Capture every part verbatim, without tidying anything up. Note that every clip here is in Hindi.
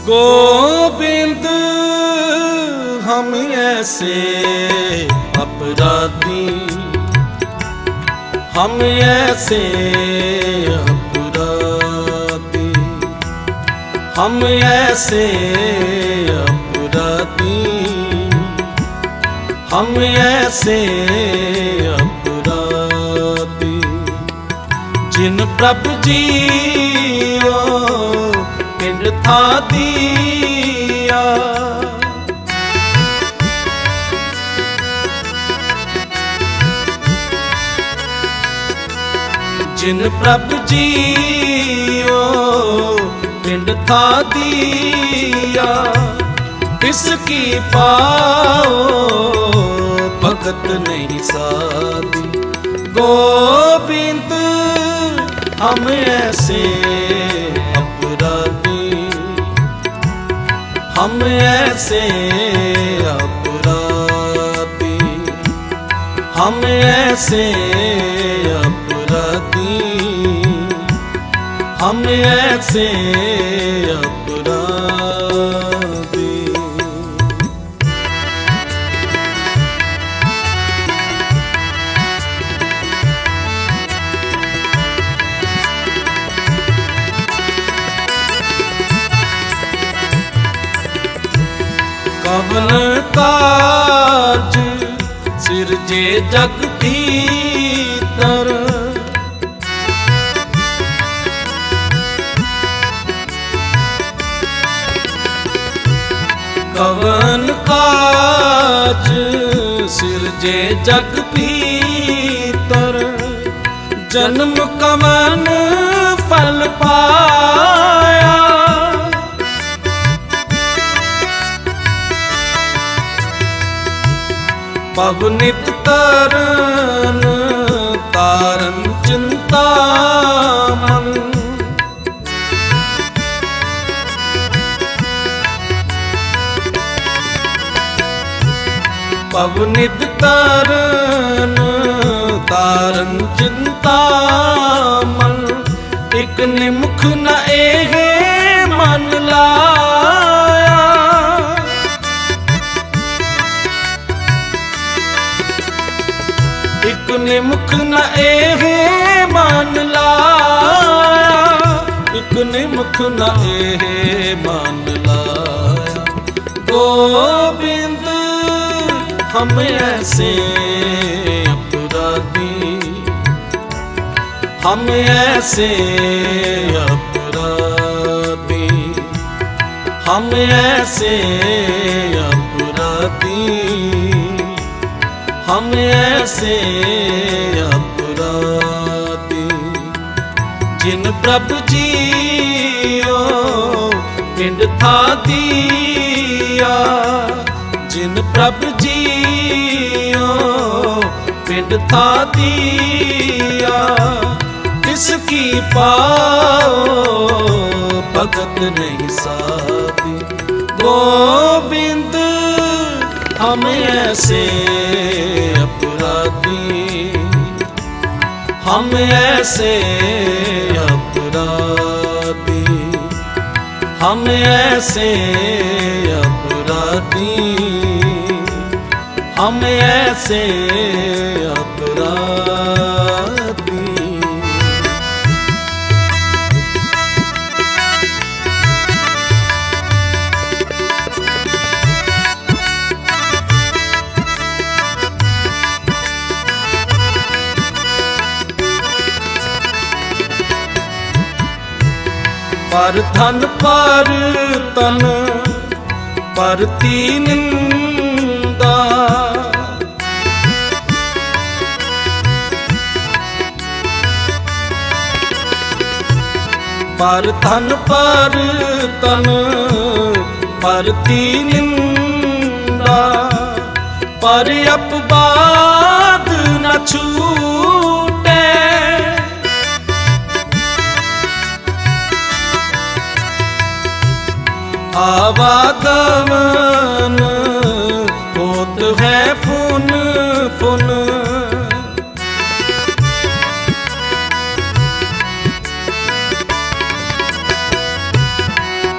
गोविंद हम ऐसे अपराधी, हम ऐसे अपराधी, हम ऐसे अपराधी, हम ऐसे अपराधी, जिन प्रभु जियो पिंड था दिया। जिन प्रभु जियो पिंड था दिया, इसकी पाओ भगत नहीं साधी। गोविंद हम ऐसे अपराधी, हम ऐसे अपराधी, हम ऐसे अपराधी, हम ऐसे अपराधी। कवन काज सिरजे जग भीतर, कवन काज सिरजे जग भीतर, जन्म कवन फल पाया। पवनित तरन तारन चिंता मन, पवनित तरन तारन चिंता मन, एक निमुख न एहे मन लाया। एक निमुख न एहे मन लाया, एक निमुख न एहे मन लाया। गोविंद हम ऐसे अपराधी, हम ऐसे अपराधी, हम ऐसे अपराधी, हम ऐसे अपराधी, जिन प्रभु जियो पिंड था दिया। जिन प्रभु जियो पिंड था दिया, इसकी पाओ भगत नहीं साधी। गोविंद हम ऐसे अपराधी, हम ऐसे अपराधी, हम ऐसे अपराधी, हम ऐसे अपराधी। पर धन पर तन परती निंदा, पर धन पर तन परती निंदा, पर अपवाद न छूटे। आवागमन होत है फुन फुन,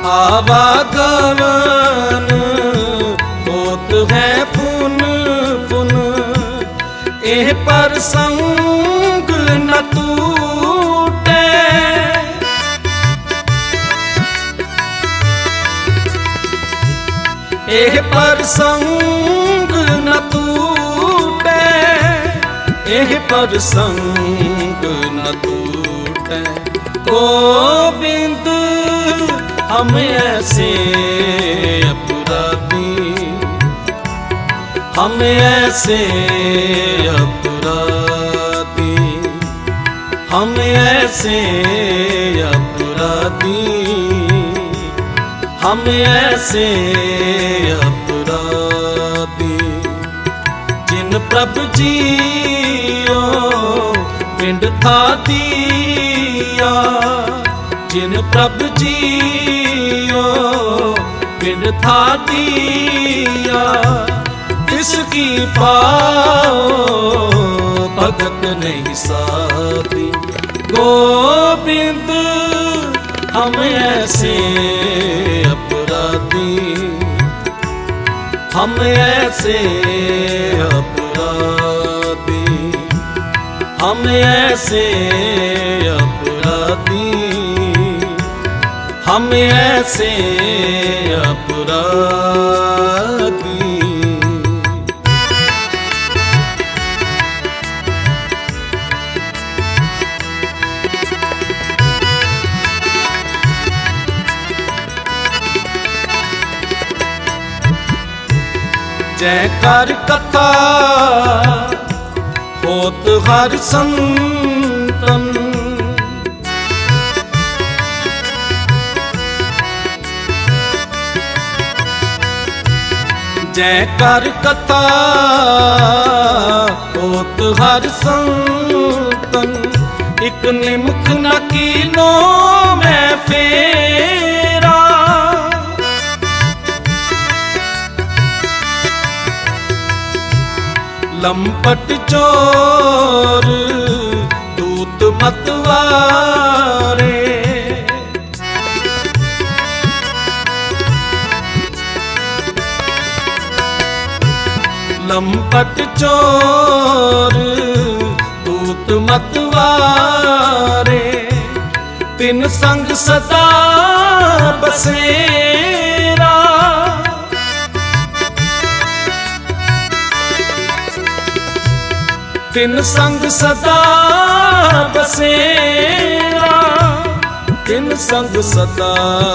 आवागमन होत है पुन पुन, एह प्रसंग न टूटे। एह प्रसंग न टूटे, एह प्रसंग न टूटे। गोविंद हम ऐसे अपराधी, हम ऐसे अपराधी, हम ऐसे अपराधी, हम ऐसे अपराधी। जिन प्रभु जियो पिंड था दिया, जिन प्रभु जियो पिंड था दिया, इसकी पाओ भगत नहीं साथी। गोविंद हम ऐसे अपराधी, हम ऐसे अपराधी, हम ऐसे अपराधी, हम ऐसे अपराधी। जयकार कथा होत हर संतन, जयकार कथा होत हर संतन। एक निमुख न कीनो मैं फेरा, लंपट चोर दूत मतवारे, लंपट चोर दूत मतवारे। तिन संग सदा बसेरा, तिन संग सदा बसेरा, तिन संग सदा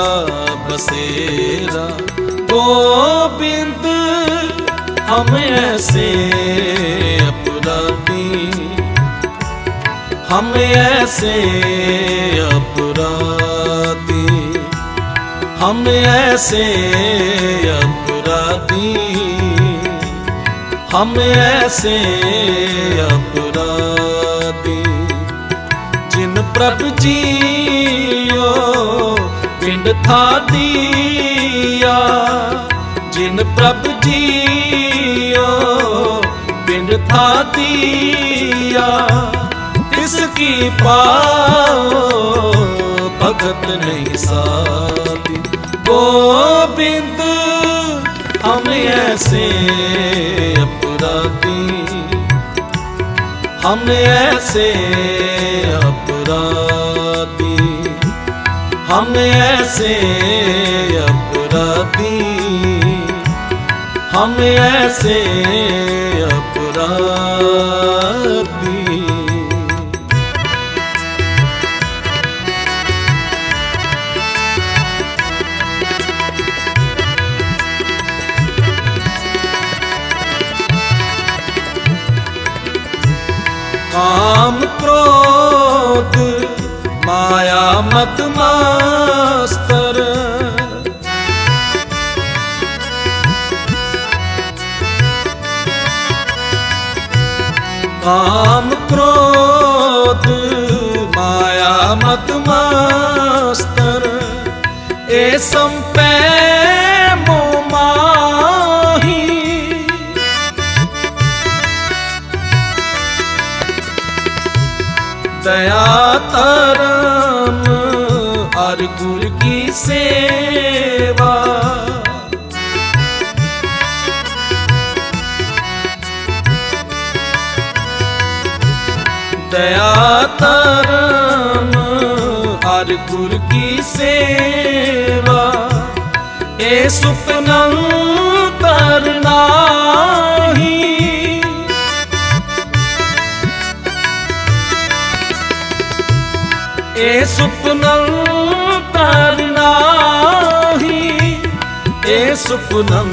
बसेरा। गोविंद हम ऐसे अपराधी, हम ऐसे अपराधी, हम ऐसे अपराधी, हम ऐसे अपराधी। जिन प्रभु जियो पिंड था दिया, जिन प्रभु जियो पिंड था दिया, इसकी पाओ भगत नहीं साथी। गोविंद हम ऐसे अपराधी, हम ऐसे अपराधी, हम ऐसे अपराधी, हम ऐसे अपराधी। काम क्रोध माया मद मास्तर, काम क्रोध माया मद मास्तर। ए संपै मोह माही, दया तरम हर गुर की सेवा। दया धर्म हर गुर की सेवा, ए सुपनम तरनाही। ए सुपनम तरनाही, ए सुपनम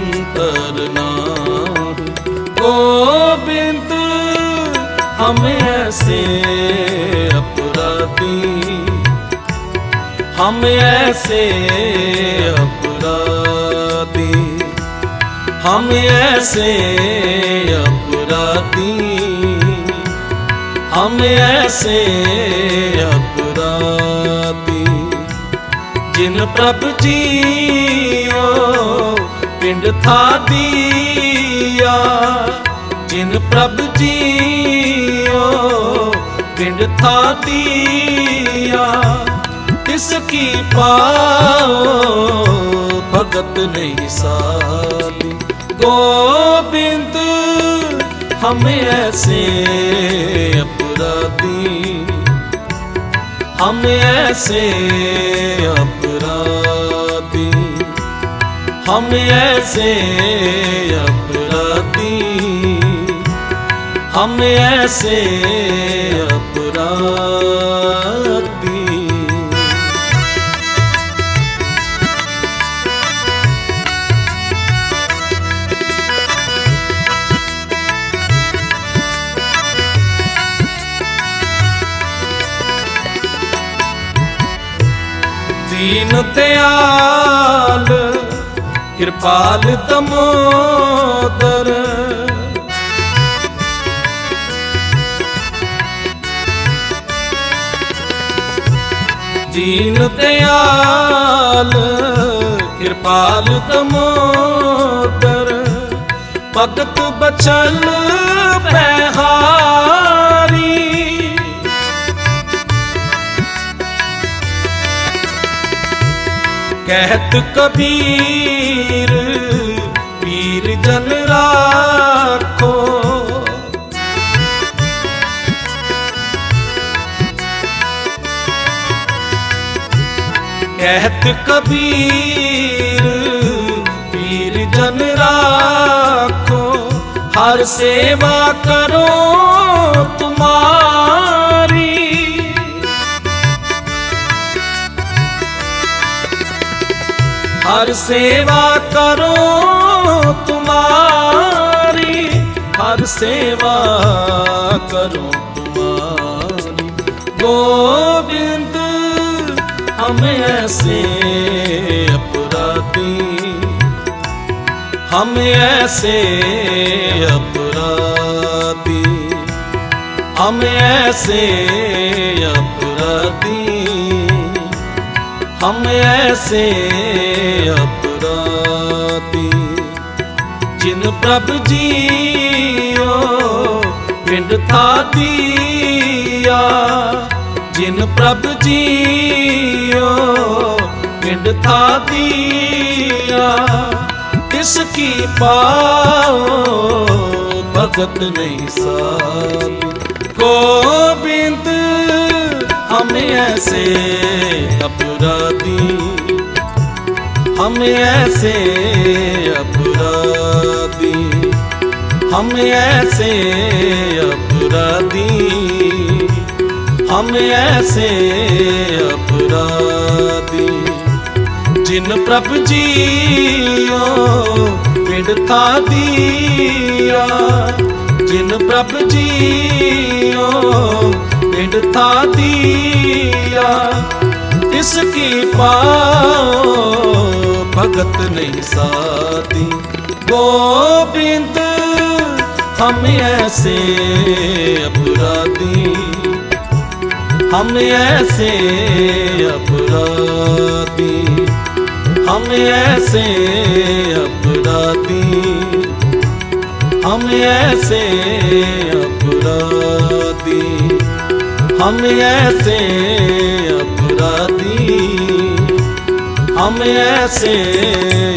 तरनाही। गोविंद हम ऐसे अपराधी, हम ऐसे अपराधी, हम ऐसे अपराधी, हम ऐसे अपराधी। जिन प्रभु जियो पिंड था दिया, जिन प्रभु जियो पिंड था दिया, तिसकी पाओ भगत नहीं साली। गोविंद हम ऐसे अपराधी, हम ऐसे अपराधी, हम ऐसे अपराधी, हम ऐसे अपराधी। दीन दयाल कृपाल दमोदर, दीन दयाल कृपाल दमोदर, भगत बचन बहारी। कहत कबीर पीर जन राखो, कहत कबीर पीर जन राखो, हर सेवा करो तुम्हारी। हर सेवा करो तुम्हारी, हर सेवा करो तुम्हारी। गोविंद हम ऐसे अपराधी, हम ऐसे अपराधी, हम ऐसे अपराधी, हम ऐसे अपराधी। जिन प्रभु जियो पिंड था दिया, जिन प्रभु जियो पिंड था दिया, तिसकी पाओ भगत नहीं साली। गोविंद हम ऐसे अपराधी, हम ऐसे अपराधी, हम ऐसे अपराधी, हम ऐसे अपराधी। जिन प्रभु जियो पिंड था दिया, जिन प्रभु जियो पिंड था दिया, इसकी पाओ भगत नहीं साधी। गोविंद हम ऐसे अपराधी, हम ऐसे अपराधी, हम ऐसे अपराधी, हम ऐसे अपराधी, हम ऐसे अपराधी, हम ऐसे